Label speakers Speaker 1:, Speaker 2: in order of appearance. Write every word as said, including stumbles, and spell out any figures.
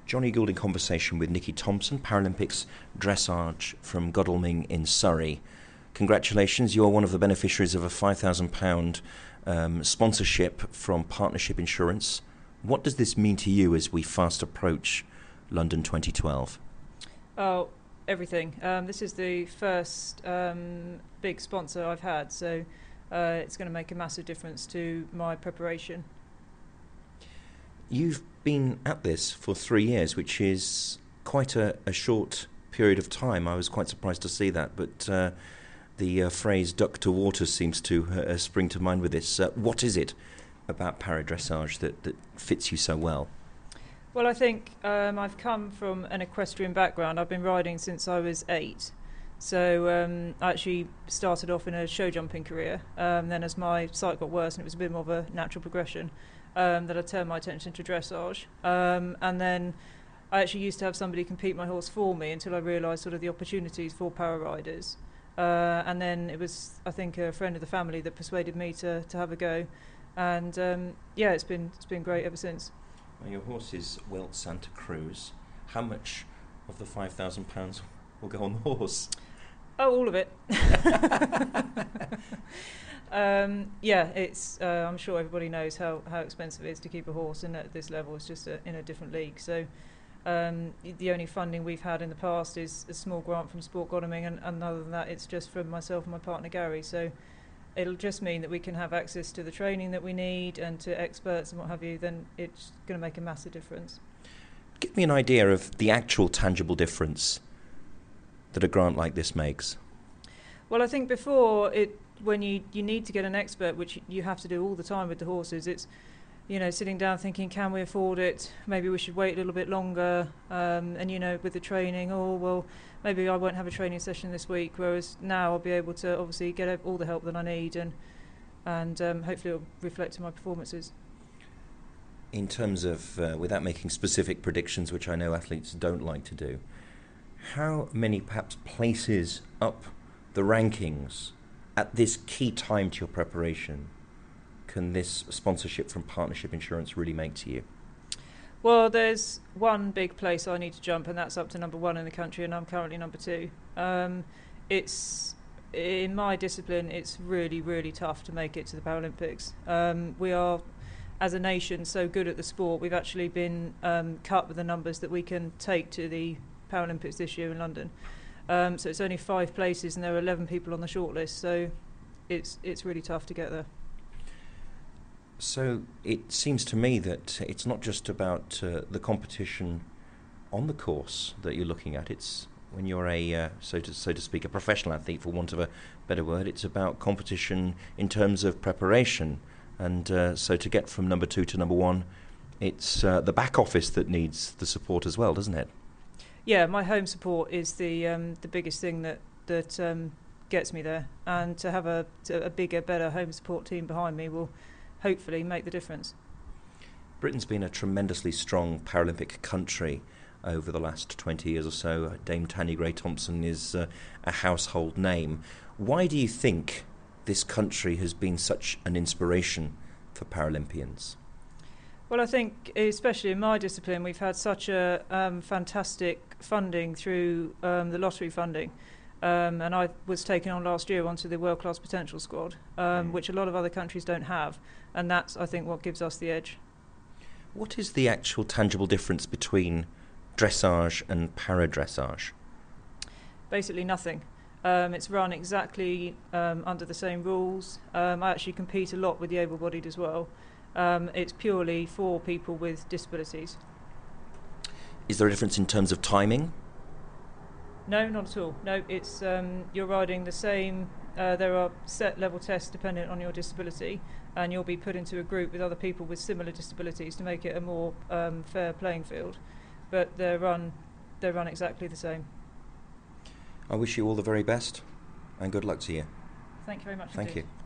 Speaker 1: Johnny Gould in conversation with Nikki Thompson, Paralympics dressage from Godalming in Surrey. Congratulations, you're one of the beneficiaries of a five thousand pounds um, sponsorship from Partnership Insurance. What does this mean to you as we fast approach London twenty twelve?
Speaker 2: Oh, everything. Um, this is the first um, big sponsor I've had, so uh, it's going to make a massive difference to my preparation.
Speaker 1: You've been at this for three years, which is quite a, a short period of time. I was quite surprised to see that, but uh, the uh, phrase duck to water seems to uh, spring to mind with this. Uh, what is it about paradressage that, that fits you so well?
Speaker 2: Well, I think um, I've come from an equestrian background. I've been riding since I was eight. So um, I actually started off in a show jumping career. Um, then as my sight got worse and it was a bit more of a natural progression, um, that I turned my attention to dressage. Um, and then I actually used to have somebody compete my horse for me until I realised sort of the opportunities for para riders. Uh, and then it was, I think, a friend of the family that persuaded me to, to have a go. And um, yeah, it's been it's been great ever since.
Speaker 1: Well, your horse is Welt Santa Cruz. How much of the five thousand pounds will go on the horse?
Speaker 2: Oh, all of it. um, yeah, it's. Uh, I'm sure everybody knows how, how expensive it is to keep a horse, and at this level, it's just a, in a different league. So um, the only funding we've had in the past is a small grant from Sport Godalming, and, and other than that, it's just from myself and my partner Gary. So it'll just mean that we can have access to the training that we need and to experts and what have you. Then it's going to make a massive difference.
Speaker 1: Give me an idea of the actual tangible difference that a grant like this makes.
Speaker 2: Well, I think before it, when you, you need to get an expert, which you have to do all the time with the horses, it's, you know, sitting down thinking, can we afford it? Maybe we should wait a little bit longer. Um, and, you know, with the training, oh, well, maybe I won't have a training session this week, whereas now I'll be able to obviously get all the help that I need, and, and um, hopefully it'll reflect in my performances.
Speaker 1: In terms of, uh, without making specific predictions, which I know athletes don't like to do, how many perhaps places up the rankings at this key time to your preparation can this sponsorship from Partnership Insurance really make to you?
Speaker 2: Well, there's one big place I need to jump, and that's up to number one in the country, and I'm currently number two. Um, it's in my discipline, it's really, really tough to make it to the Paralympics. Um, we are, as a nation, so good at the sport. We've actually been um, cut with the numbers that we can take to the Paralympics this year in London. Um, so it's only five places, and there are eleven people on the shortlist. So it's it's really tough to get there.
Speaker 1: So it seems to me that it's not just about uh, the competition on the course that you're looking at. It's when you're a, uh, so to so to speak, a professional athlete, for want of a better word. It's about competition in terms of preparation. And uh, so to get from number two to number one, it's uh, the back office that needs the support as well, doesn't it?
Speaker 2: Yeah, my home support is the um, the biggest thing that that um, gets me there, and to have a to a bigger, better home support team behind me will hopefully make the difference.
Speaker 1: Britain's been a tremendously strong Paralympic country over the last twenty years or so. Dame Tanya Gray-Thompson is uh, a household name. Why do you think this country has been such an inspiration for Paralympians?
Speaker 2: Well, I think, especially in my discipline, we've had such a um, fantastic funding through um, the lottery funding. Um, and I was taken on last year onto the World Class Potential Squad, um, mm. which a lot of other countries don't have. And that's, I think, what gives us the edge.
Speaker 1: What is the actual tangible difference between dressage and paradressage?
Speaker 2: Basically nothing. Um, it's run exactly um, under the same rules. Um, I actually compete a lot with the able-bodied as well. Um, it's purely for people with disabilities.
Speaker 1: Is there a difference in terms of timing?
Speaker 2: No, not at all. No, it's um, you're riding the same. Uh, there are set level tests dependent on your disability, and you'll be put into a group with other people with similar disabilities to make it a more um, fair playing field. But they're run, they're run exactly the same.
Speaker 1: I wish you all the very best, and good luck to you.
Speaker 2: Thank you very much.
Speaker 1: Thank
Speaker 2: indeed.
Speaker 1: you.